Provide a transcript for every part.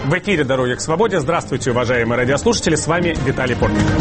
В эфире «Дороги к свободе». Здравствуйте, уважаемые радиослушатели. С вами Виталий Портников.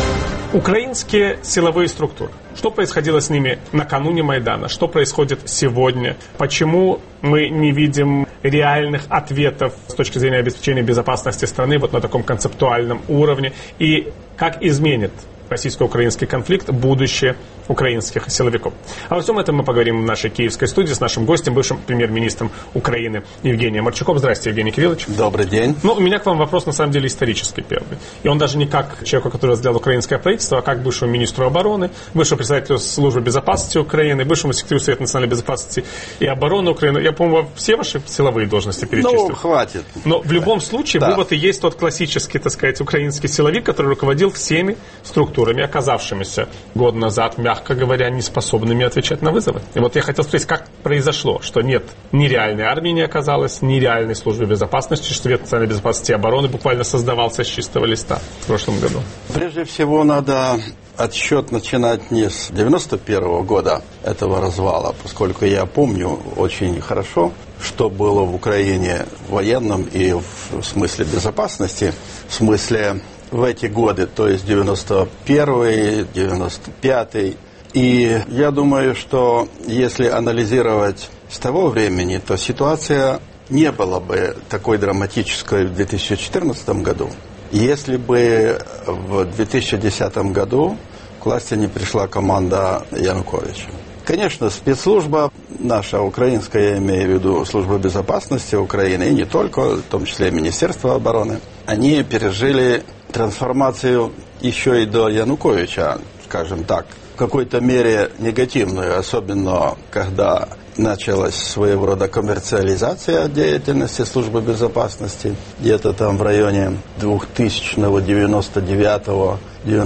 Украинские силовые структуры. Что происходило с ними накануне Майдана? Что происходит сегодня? Почему мы не видим реальных ответов с точки зрения обеспечения безопасности страны вот на таком концептуальном уровне? И как изменит российско-украинский конфликт будущее украинских силовиков? Обо всем этом мы поговорим в нашей киевской студии с нашим гостем, бывшим премьер-министром Украины Евгением Марчуком. Здравствуйте, Евгений Кириллович. Добрый день. Ну, у меня к вам вопрос, на самом деле, исторический первый. И он даже не как человеку, который возглавлял украинское правительство, а как бывшему министру обороны, бывшему председателю службы безопасности Украины, бывшему секретарю Совета национальной безопасности и обороны Украины. Я, по-моему, все ваши силовые должности перечислил. Ну, хватит. Но в любом случае, да. Вы вот и есть тот классический, так сказать, украинский силовик, который руководил всеми структурами, оказавшимися год назад, мягко говоря, неспособными отвечать на вызовы. И вот я хотел спросить, как произошло, что нет ни реальной армии не оказалось, ни реальной службы безопасности, что Совет национальной безопасности и обороны буквально создавался с чистого листа в прошлом году? Прежде всего, надо отсчет начинать не с 91-го года этого развала, поскольку я помню очень хорошо, что было в Украине в военном и в смысле безопасности, в смысле в эти годы, то есть 91-й, 95-й. И я думаю, что если анализировать с того времени, то ситуация не была бы такой драматической в 2014 году, если бы в 2010 году к власти не пришла команда Януковича. Конечно, спецслужба наша украинская, я имею в виду служба безопасности Украины, и не только, в том числе и Министерство обороны, они пережили трансформацию еще и до Януковича, скажем так, в какой-то мере негативную, особенно когда началась своего рода коммерциализация деятельности службы безопасности, где-то там в районе 2000-го, 99-го,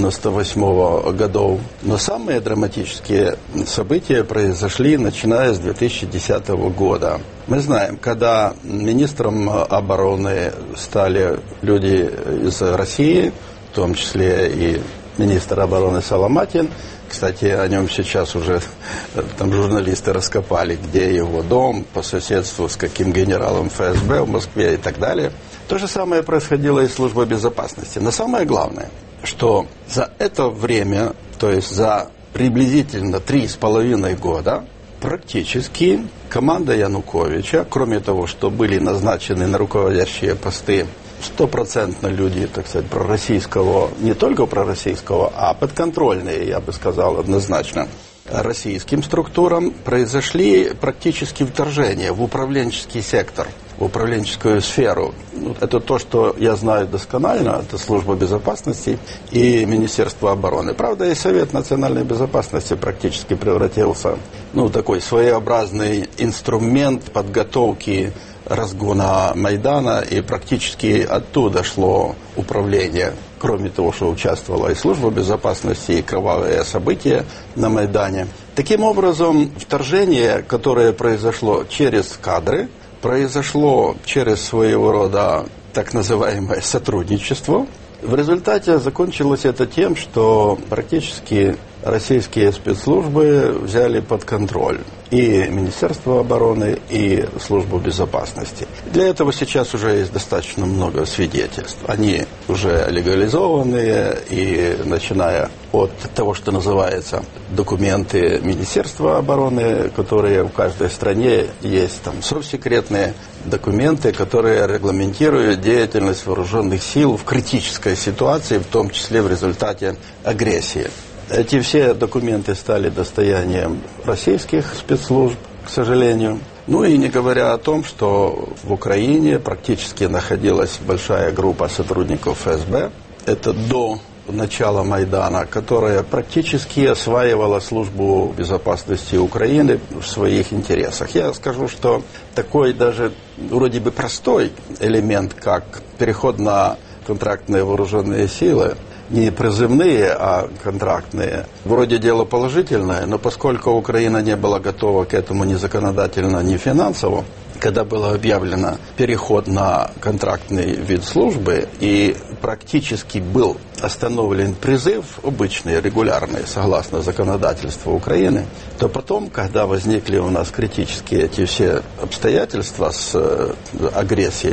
98-го годов. Но самые драматические события произошли, начиная с 2010 года. Мы знаем, когда министром обороны стали люди из России, в том числе и министр обороны Соломатин. Кстати, о нем сейчас уже там журналисты раскопали, где его дом, по соседству с каким генералом ФСБ в Москве и так далее. То же самое происходило и в службе безопасности. Но самое главное, что за это время, то есть за приблизительно 3,5 года, практически команда Януковича, кроме того, что были назначены на руководящие посты стопроцентно люди, так сказать, пророссийского, не только пророссийского, а подконтрольные, я бы сказал, однозначно, российским структурам, произошли практически вторжения в управленческий сектор, в управленческую сферу. Это то, что я знаю досконально, это служба безопасности и Министерство обороны. Правда, и Совет национальной безопасности практически превратился в такой своеобразный инструмент подготовки разгона Майдана, и практически оттуда шло управление. Кроме того, что участвовала и служба безопасности, и кровавые события на Майдане. Таким образом, вторжение, которое произошло через кадры, произошло через своего рода так называемое сотрудничество. В результате закончилось это тем, что практически российские спецслужбы взяли под контроль и Министерство обороны, и службу безопасности. Для этого сейчас уже есть достаточно много свидетельств. Они уже легализованные, и начиная от того, что называется документы Министерства обороны, которые в каждой стране есть, там совсекретные документы, которые регламентируют деятельность вооруженных сил в критической ситуации, в том числе в результате агрессии. Эти все документы стали достоянием российских спецслужб, к сожалению. Ну и не говоря о том, что в Украине практически находилась большая группа сотрудников ФСБ. Это до начала Майдана, которая практически осваивала службу безопасности Украины в своих интересах. Я скажу, что такой даже вроде бы простой элемент, как переход на контрактные вооруженные силы, не призывные, а контрактные. Вроде дело положительное, но поскольку Украина не была готова к этому ни законодательно, ни финансово, когда был объявлен переход на контрактный вид службы и практически был остановлен призыв, обычный, регулярный, согласно законодательству Украины, то потом, когда возникли у нас критические эти все обстоятельства с агрессией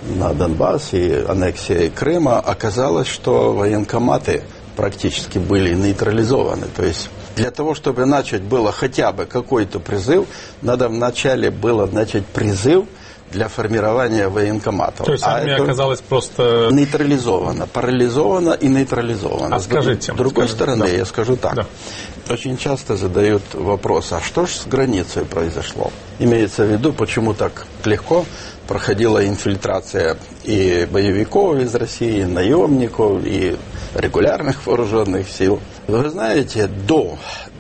на Донбасс и аннексией Крыма, оказалось, что военкоматы практически были нейтрализованы. То есть для того, чтобы начать было хотя бы какой-то призыв, надо вначале было начать призыв для формирования военкоматов. То есть армия оказалась просто нейтрализована, парализована и нейтрализована. А скажите, с другой стороны, да. Я скажу так. Да. Очень часто задают вопрос, а что же с границей произошло? Имеется в виду, почему так легко проходила инфильтрация и боевиков из России, и наемников, и регулярных вооруженных сил. Вы знаете, до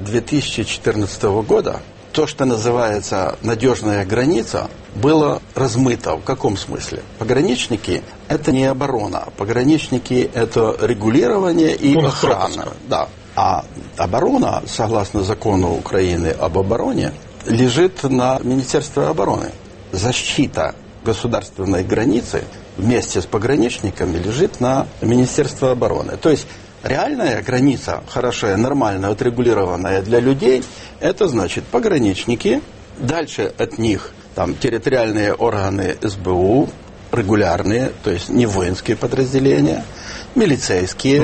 2014 года то, что называется надежная граница, было размыто. В каком смысле? Пограничники – это не оборона. Пограничники – это регулирование и охрана. Да. А оборона, согласно закону Украины об обороне, лежит на Министерстве обороны. Защита государственной границы вместе с пограничниками лежит на Министерстве обороны. То есть реальная граница, хорошая, нормальная, отрегулированная для людей, это значит пограничники, дальше от них там территориальные органы СБУ, регулярные, то есть не воинские подразделения, милицейские,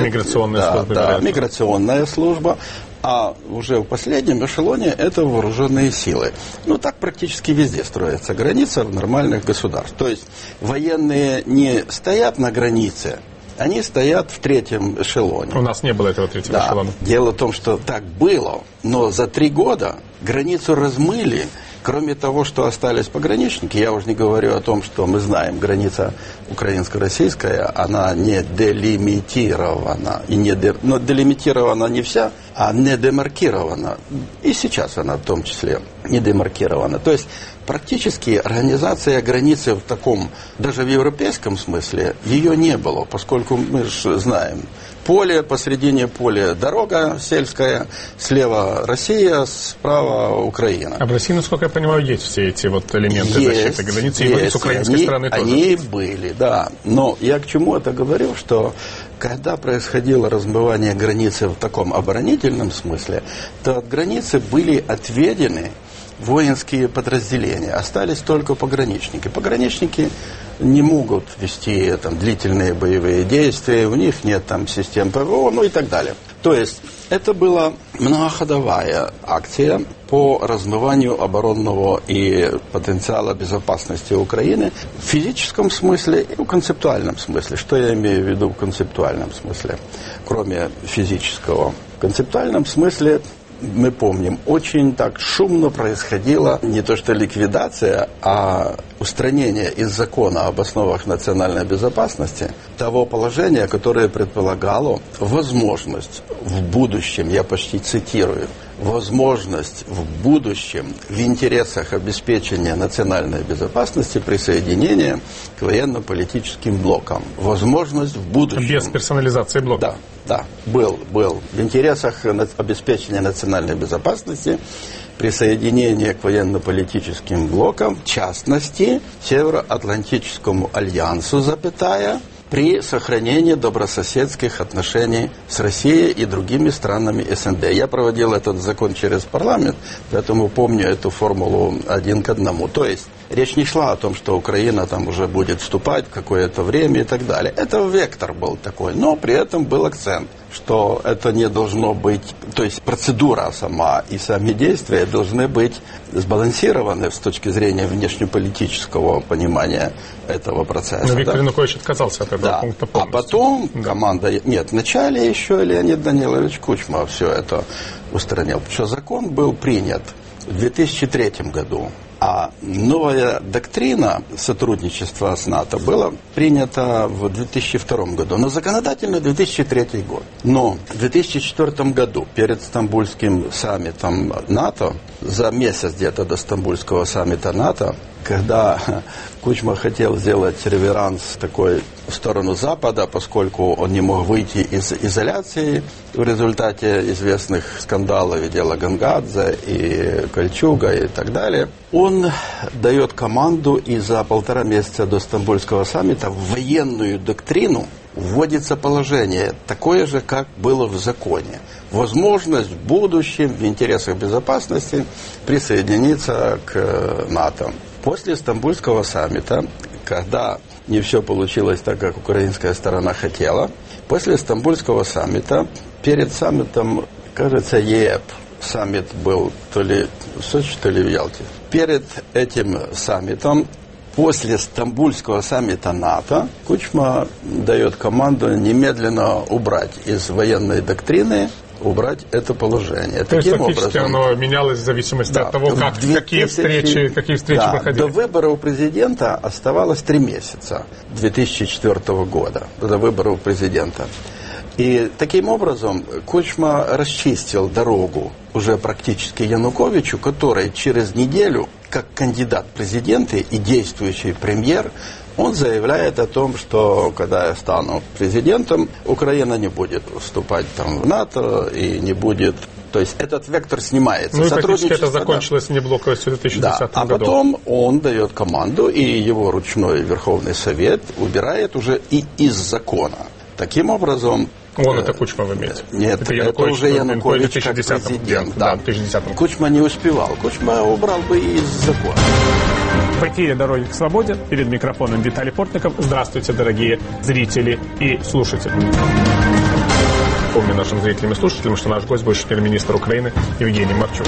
миграционная служба, а уже в последнем эшелоне это вооруженные силы. Ну, так практически везде строится граница в нормальных государствах. То есть военные не стоят на границе, они стоят в третьем эшелоне. У нас не было этого третьего эшелона. Дело в том, что так было, но за 3 года границу размыли. Кроме того, что остались пограничники, я уже не говорю о том, что мы знаем, граница украинско-российская, она не делимитирована. Но делимитирована не вся, а не демаркирована. И сейчас она в том числе не демаркирована. То есть практически организация границы в таком, даже в европейском смысле, ее не было, поскольку мы же знаем, поле, посредине поля дорога сельская, слева Россия, справа Украина. А в России, насколько я понимаю, есть все эти вот элементы защиты границы, и с украинской стороны тоже. Они были, да. Но я к чему это говорю, что когда происходило размывание границы в таком оборонительном смысле, то от границы были отведены воинские подразделения, остались только пограничники. Пограничники не могут вести там длительные боевые действия, у них нет там систем ПВО, ну и так далее. То есть это была многоходовая акция по размыванию оборонного и потенциала безопасности Украины в физическом смысле и в концептуальном смысле. Что я имею в виду в концептуальном смысле, кроме физического? В концептуальном смысле мы помним, очень так шумно происходила не то что ликвидация, а устранение из закона об основах национальной безопасности того положения, которое предполагало возможность в будущем, я почти цитирую, возможность в будущем в интересах обеспечения национальной безопасности присоединения к военно-политическим блокам. Возможность в будущем. Без персонализации блока. Да, был. В интересах обеспечения национальной безопасности присоединение к военно-политическим блокам, в частности, Североатлантическому альянсу, при сохранении добрососедских отношений с Россией и другими странами СНГ. Я проводил этот закон через парламент, поэтому помню эту формулу 1 к 1. То есть речь не шла о том, что Украина там уже будет вступать в какое-то время и так далее. Это вектор был такой, но при этом был акцент, что это не должно быть, то есть процедура сама и сами действия должны быть сбалансированы с точки зрения внешнеполитического понимания этого процесса. Но Виктор Янукович отказался от этого пункта полностью. А потом команда... Нет, вначале еще Леонид Данилович Кучма все это устранил. Потому что закон был принят в 2003 году. А новая доктрина сотрудничества с НАТО была принята в 2002 году, но законодательно 2003 год. Но в 2004 году, перед Стамбульским саммитом НАТО, за месяц где-то до Стамбульского саммита НАТО, когда Кучма хотел сделать реверанс такой в сторону Запада, поскольку он не мог выйти из изоляции в результате известных скандалов и дела Гангадзе, и Кольчуга, и так далее, он дает команду, и за 1,5 месяца до Стамбульского саммита в военную доктрину вводится положение, такое же, как было в законе. Возможность в будущем, в интересах безопасности, присоединиться к НАТО. После Стамбульского саммита, когда не все получилось так, как украинская сторона хотела. После Стамбульского саммита, перед саммитом, кажется, ЕЭП, саммит был то ли в Сочи, то ли в Ялте. Перед этим саммитом, после Стамбульского саммита НАТО, Кучма дает команду немедленно убрать из военной доктрины, убрать это положение. То есть фактически оно менялось в зависимости от того, какие встречи проходили. До выборов президента оставалось 3 месяца 2004 года, до выборов президента. И таким образом Кучма расчистил дорогу уже практически Януковичу, который через неделю, как кандидат в президенты и действующий премьер, он заявляет о том, что когда я стану президентом, Украина не будет вступать там в НАТО и не будет... То есть этот вектор снимается. Ну и практически это закончилось внеблоковостью в 2010 году. А потом он дает команду, и его ручной Верховный Совет убирает уже и из закона. Таким образом... Он это Кучма в имеете? Нет, это уже Янукович как президент. Да, в 2010. Кучма не успевал. Кучма убрал бы и из закона. В эфире «Дороги к свободе». Перед микрофоном Виталий Портников. Здравствуйте, дорогие зрители и слушатели. Помню нашим зрителям и слушателям, что наш гость бывший премьер-министр Украины Евгений Марчук.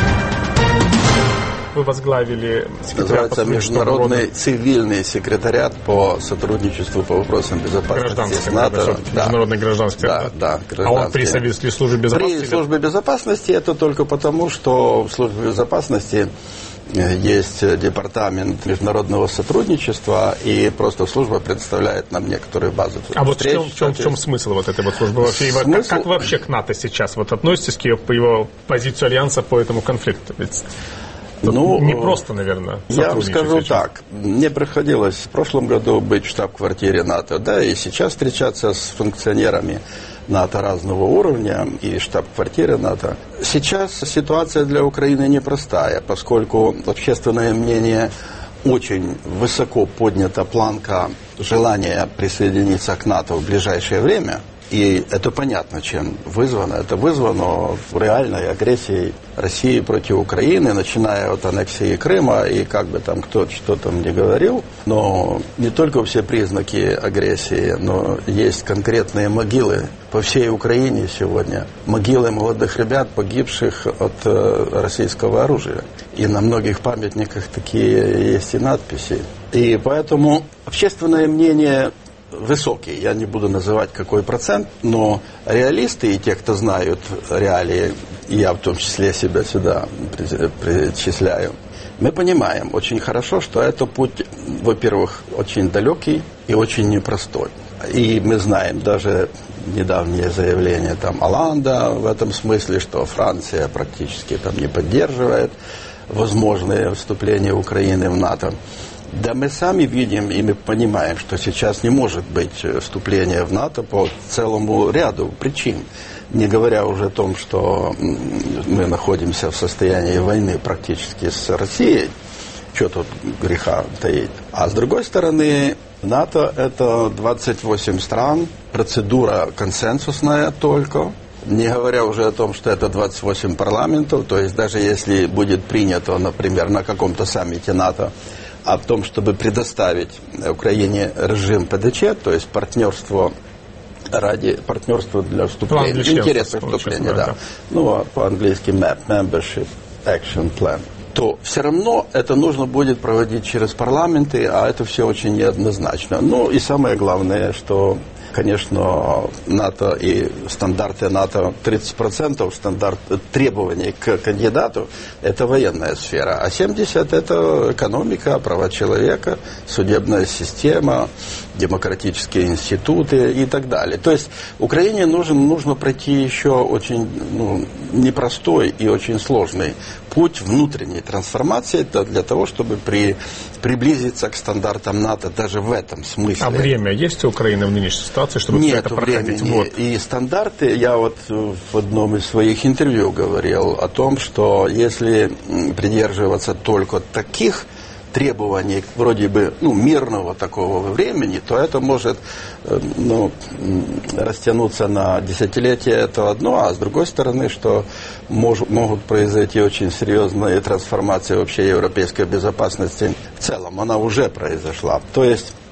Вы возглавили секретариат Международный цивильный секретариат по сотрудничеству по вопросам безопасности с НАТО. Международный гражданский. Да, гражданский. А он при службе безопасности? При службе безопасности это только потому, что в службе безопасности есть департамент международного сотрудничества, и просто служба представляет нам некоторые базы. А вот в чем смысл вот этой вот службы вообще? Как вы вообще к НАТО сейчас вот относитесь, к его позицию альянса по этому конфликту? Ведь не просто, наверное, я вам скажу так. Мне приходилось в прошлом году быть в штаб-квартире НАТО, да, и сейчас встречаться с функционерами НАТО разного уровня и штаб-квартиры НАТО. Сейчас ситуация для Украины непростая, поскольку общественное мнение очень высоко поднята планка желания присоединиться к НАТО в ближайшее время. И это понятно, чем вызвано. Это вызвано реальной агрессией России против Украины, начиная от аннексии Крыма, и как бы там кто что там не говорил. Но не только все признаки агрессии, но есть конкретные могилы по всей Украине сегодня. Могилы молодых ребят, погибших от российского оружия. И на многих памятниках такие есть и надписи. И поэтому общественное мнение... высокий, я не буду называть какой процент, но реалисты и те, кто знают реалии, я в том числе себя сюда причисляю, мы понимаем очень хорошо, что это путь, во-первых, очень далекий и очень непростой. И мы знаем даже недавнее заявление там Оланда в этом смысле, что Франция практически там не поддерживает возможное вступление Украины в НАТО. Да мы сами видим и мы понимаем, что сейчас не может быть вступления в НАТО по целому ряду причин. Не говоря уже о том, что мы находимся в состоянии войны практически с Россией, что тут греха таить. А с другой стороны, НАТО – это 28 стран, процедура консенсусная только. Не говоря уже о том, что это 28 парламентов, то есть даже если будет принято, например, на каком-то саммите НАТО, о том, чтобы предоставить Украине режим ПДЧ, то есть партнерство для вступления, интересы вступления, да. Ну, по-английски MAP, Membership Action Plan, то все равно это нужно будет проводить через парламенты, а это все очень неоднозначно. Ну, и самое главное, что, конечно, НАТО и стандарты НАТО 30% требований к кандидату – это военная сфера, а 70% – это экономика, права человека, судебная система, демократические институты и так далее. То есть Украине нужно пройти еще очень непростой и очень сложный путь внутренней трансформации для того, чтобы приблизиться к стандартам НАТО даже в этом смысле. А время есть у Украины в нынешней ситуации, чтобы все это проходить? Нет, и стандарты, я вот в одном из своих интервью говорил о том, что если придерживаться только таких требований, вроде бы мирного такого времени, то это может растянуться на десятилетия, это одно, а с другой стороны, что могут произойти очень серьезные трансформации вообще европейской безопасности в целом. Она уже произошла. То есть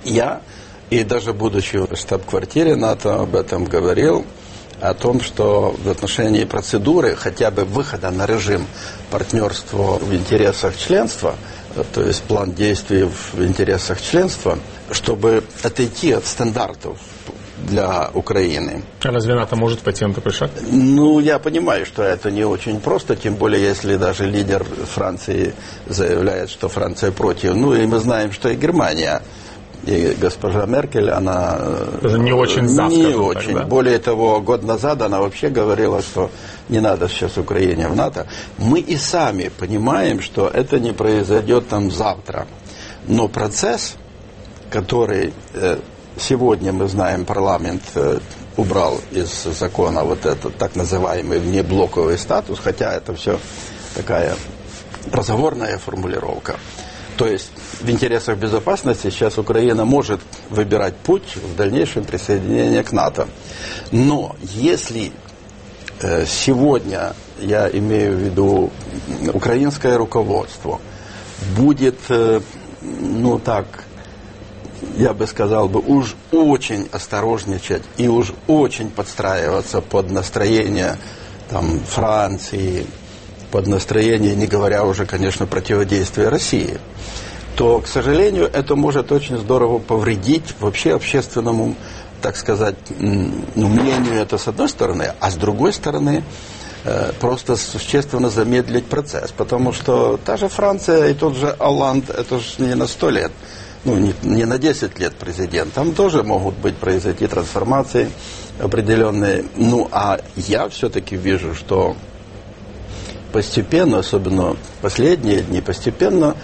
Я, и даже будучи в штаб-квартире НАТО, об этом говорил, о том, что в отношении процедуры хотя бы выхода на режим партнерства в интересах членства, то есть план действий в интересах членства, чтобы отойти от стандартов для Украины. А разве НАТО может пойти на такой шаг? Ну, я понимаю, что это не очень просто, тем более, если даже лидер Франции заявляет, что Франция против. Ну, и мы знаем, что и Германия, и госпожа Меркель, она... Тоже не очень за, не очень. Так, да? Более того, год назад она вообще говорила, что не надо сейчас Украине в НАТО. Мы и сами понимаем, что это не произойдет там завтра. Но процесс, который сегодня, мы знаем, парламент убрал из закона вот этот так называемый внеблоковый статус, хотя это все такая разговорная формулировка. То есть в интересах безопасности сейчас Украина может выбирать путь в дальнейшем присоединения к НАТО. Но если сегодня, я имею в виду, украинское руководство будет, ну так, я бы сказал, уж очень осторожничать и уж очень подстраиваться под настроение там, Франции, под настроение, не говоря уже, конечно, противодействия России, то, к сожалению, это может очень здорово повредить вообще общественному, так сказать, мнению, это с одной стороны, а с другой стороны просто существенно замедлить процесс, потому что та же Франция и тот же Олланд, это же не на 100 лет, ну, не на 10 лет президент, там тоже могут произойти трансформации определенные. Ну, а я все-таки вижу, что постепенно, особенно последние дни, постепенно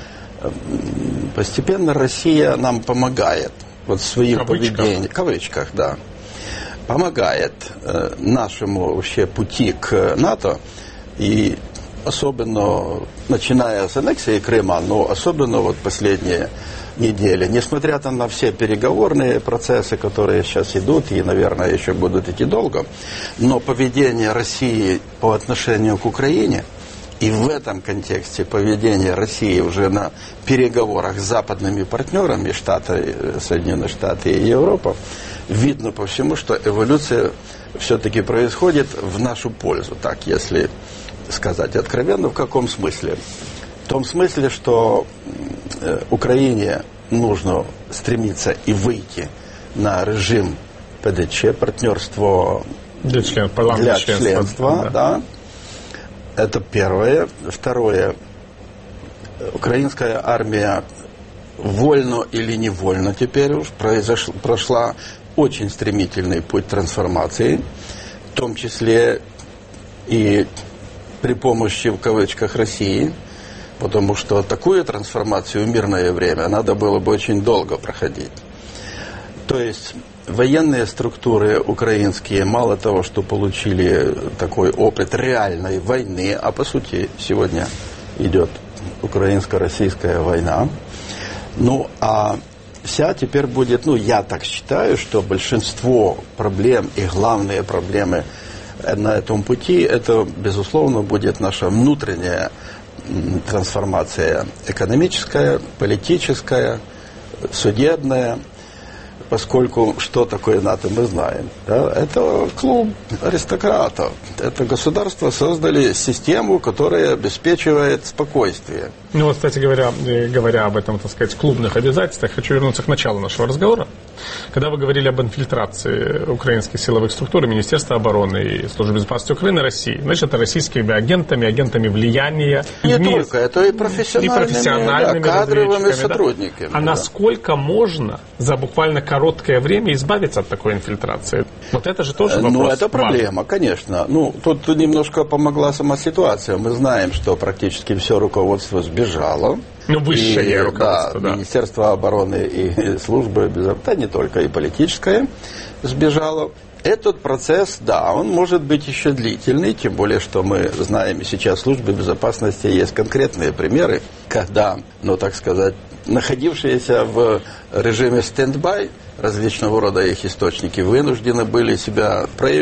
Россия нам помогает. Вот своим поведением, в кавычках, да, помогает нашему вообще пути к НАТО. И особенно, начиная с аннексии Крыма, но особенно вот последние недели, несмотря на все переговорные процессы, которые сейчас идут и, наверное, еще будут идти долго, но поведение России по отношению к Украине и в этом контексте поведение России уже на переговорах с западными партнерами, Соединенные Штаты и Европа, видно по всему, что эволюция все-таки происходит в нашу пользу, так, если сказать откровенно, в каком смысле? В том смысле, что Украине нужно стремиться и выйти на режим ПДЧ, партнерство для членства, да. Это первое. Второе. Украинская армия вольно или невольно теперь уж прошла очень стремительный путь трансформации, в том числе и при помощи, в кавычках, России, потому что такую трансформацию в мирное время надо было бы очень долго проходить. То есть военные структуры украинские мало того, что получили такой опыт реальной войны, а по сути сегодня идет украинско-российская война, ну а вся теперь будет, ну я так считаю, что большинство проблем и главные проблемы на этом пути, это безусловно будет наша внутренняя трансформация экономическая, политическая, судебная, поскольку что такое НАТО мы знаем. Да? Это клуб аристократов. Это государства создали систему, которая обеспечивает спокойствие. Ну вот, кстати говоря об этом, так сказать, клубных обязательствах, хочу вернуться к началу нашего разговора. Когда вы говорили об инфильтрации украинских силовых структур, Министерства обороны и Службы безопасности Украины, России, значит, это российскими агентами влияния. Не только, это и профессиональными кадровыми сотрудниками. Да? А насколько можно за буквально короткое время избавиться от такой инфильтрации? Вот это же тоже вопрос. Ну, это проблема, конечно. Ну, тут немножко помогла сама ситуация. Мы знаем, что практически все руководство сбежало. Ну, высшее руководство, да. Министерство обороны и службы безопасности, да, не только, и политическое сбежало. Этот процесс, да, он может быть еще длительный, тем более, что мы знаем, и сейчас в службе безопасности есть конкретные примеры, когда, ну, так сказать, находившиеся в режиме стендбай, различного рода их источники вынуждены были себя проявить.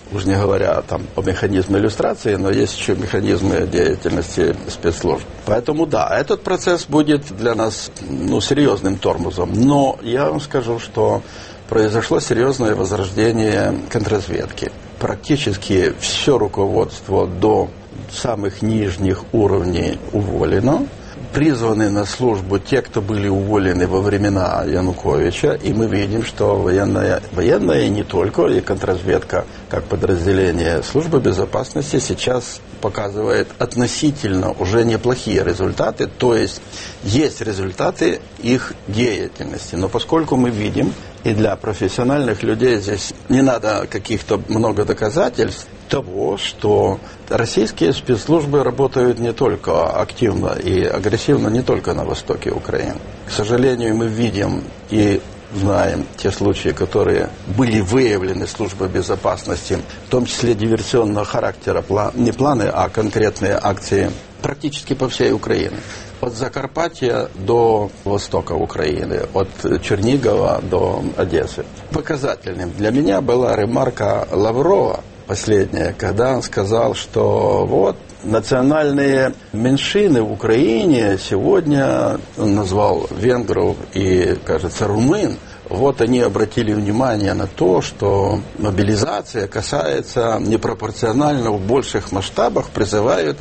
Уж не говоря там о механизме иллюстрации, но есть еще механизмы деятельности спецслужб. Поэтому да, этот процесс будет для нас серьезным тормозом. Но я вам скажу, что произошло серьезное возрождение контрразведки. Практически все руководство до самых нижних уровней уволено. Призваны на службу те, кто были уволены во времена Януковича, и мы видим, что военная и не только, и контрразведка как подразделение службы безопасности сейчас показывает относительно уже неплохие результаты, то есть результаты их деятельности. Но поскольку мы видим, и для профессиональных людей здесь не надо каких-то много доказательств того, что российские спецслужбы работают не только активно и агрессивно, не только на востоке Украины. К сожалению, мы видим и знаем те случаи, которые были выявлены службой безопасности, в том числе диверсионного характера, не планы, а конкретные акции практически по всей Украине. От Закарпатья до востока Украины, от Чернигова до Одессы. Показательным для меня была ремарка Лаврова, последняя, когда он сказал, что вот национальные меньшины в Украине сегодня, он назвал венгров и, кажется, румын, вот они обратили внимание на то, что мобилизация касается непропорционально в больших масштабах, призывают,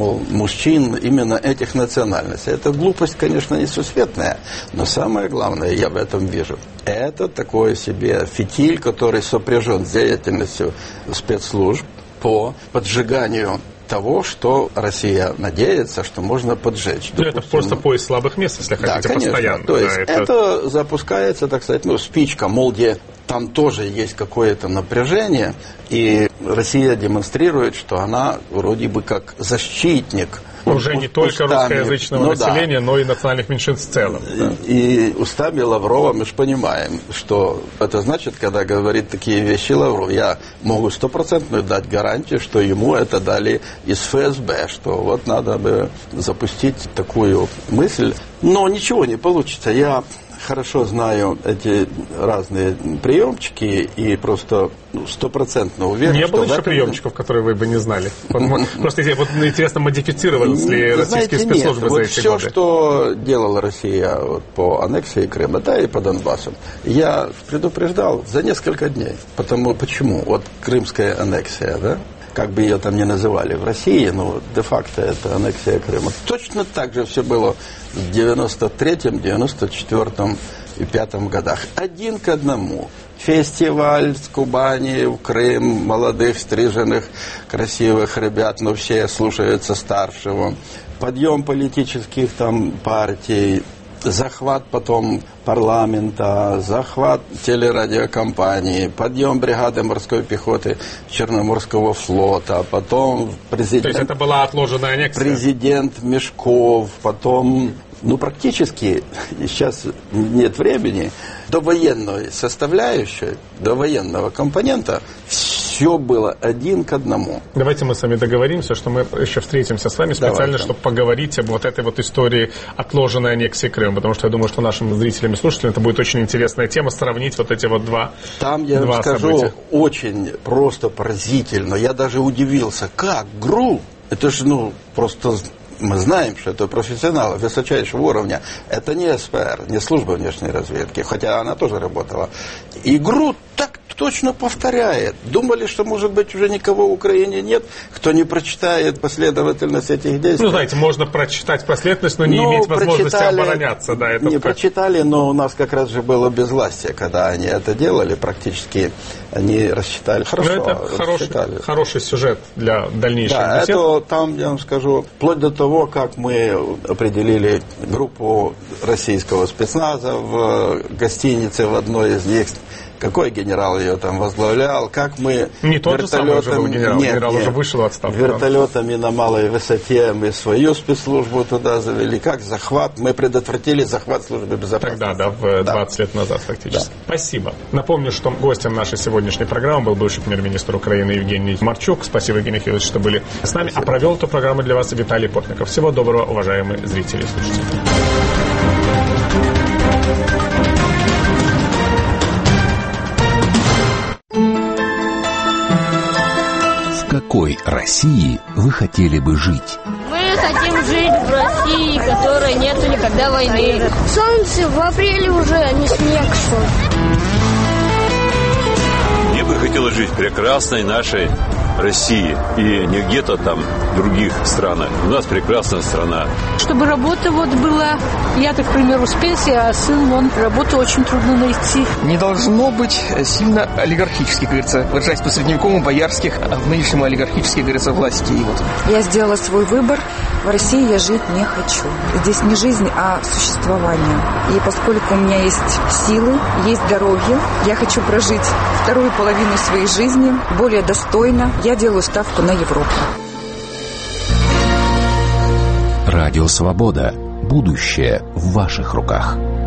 мужчин именно этих национальностей. Это глупость, конечно, несусветная, но самое главное, я в этом вижу, это такой себе фитиль, который сопряжен с деятельностью спецслужб по поджиганию того, что Россия надеется, что можно поджечь. Ну, это просто поиск слабых мест, если хотите, конечно, постоянно. То есть это запускается, так сказать, спичка, мол, где там тоже есть какое-то напряжение, и Россия демонстрирует, что она вроде бы как защитник. Уже не только русскоязычного населения, но и национальных меньшинств в целом. Да. И устами Лаврова мы же понимаем, что это значит, когда говорит такие вещи Лавров, я могу 100% дать гарантию, что ему это дали из ФСБ, что вот надо бы запустить такую мысль. Но ничего не получится. Я хорошо знаю эти разные приемчики и просто 100% уверен, не было еще приемчиков, которые вы бы не знали? Просто интересно, модифицировались ли российские спецслужбы за эти годы? Все, что делала Россия по аннексии Крыма, да, и по Донбассу, я предупреждал за несколько дней. Почему? Вот крымская аннексия, да? Как бы ее там ни называли в России, но де-факто это аннексия Крыма. Точно так же все было в 93-м, 94-м и 5-м годах. 1 к 1. Фестиваль с Кубани в Крым, молодых, стриженных, красивых ребят, но все слушаются старшего. Подъем политических там партий, захват потом парламента, захват телерадиокомпании, подъем бригады морской пехоты Черноморского флота, потом президент... То есть это была отложенная аннексия? Президент Мешков, потом... практически сейчас нет времени. До военной составляющей, до военного компонента все было 1 к 1. Давайте мы с вами договоримся, что мы еще встретимся с вами специально, чтобы поговорить об вот этой вот истории отложенной аннексии Крыма, потому что я думаю, что нашим зрителям и слушателям это будет очень интересная тема, сравнить вот эти вот два события. Там, я вам скажу, очень просто поразительно. Я даже удивился, как ГРУ, это же, просто... Мы знаем, что это профессионалы высочайшего уровня. Это не СПР, не служба внешней разведки, хотя она тоже работала. И ГРУ так точно повторяет. Думали, что, может быть, уже никого в Украине нет, кто не прочитает последовательность этих действий. Знаете, можно прочитать последовательность, но не иметь возможности обороняться. Да, это прочитали, но у нас как раз же было безвластие, когда они это делали. Практически они рассчитали. Хорошо, это хороший сюжет для дальнейших бесед. Это там, я вам скажу, вплоть до того, как мы определили группу российского спецназа в гостинице в одной из них, какой генерал ее там возглавлял, как мы не тот же самый уже был генерал уже вышел в отставку. Вертолетами на малой высоте мы свою спецслужбу туда завели, как захват, мы предотвратили захват службы безопасности. Тогда, в 20 лет назад фактически. Да. Спасибо. Напомню, что гостем нашей сегодняшней программы был бывший премьер-министр Украины Евгений Марчук. Спасибо, Евгений Михайлович, что были с нами. Спасибо. А провел эту программу для вас Виталий Портников. Всего доброго, уважаемые зрители и слушатели. какой России вы хотели бы жить? Мы хотим жить в России, в которой нету никогда войны. Солнце в апреле уже, а не снег шел. Мне бы хотелось жить в прекрасной нашей России и не где-то там в других странах. У нас прекрасная страна. Чтобы работа была, я, так, к примеру, с пенсии, а сын, работу очень трудно найти. Не должно быть сильно олигархических, говорится, выражаясь по-средневековому, боярских, а в нынешнем олигархических, говорится, власти. И вот. Я сделала свой выбор. В России я жить не хочу. Здесь не жизнь, а существование. И поскольку у меня есть силы, есть здоровье, я хочу прожить вторую половину своей жизни более достойно. Я делаю ставку на Европу. Радио «Свобода». Будущее в ваших руках.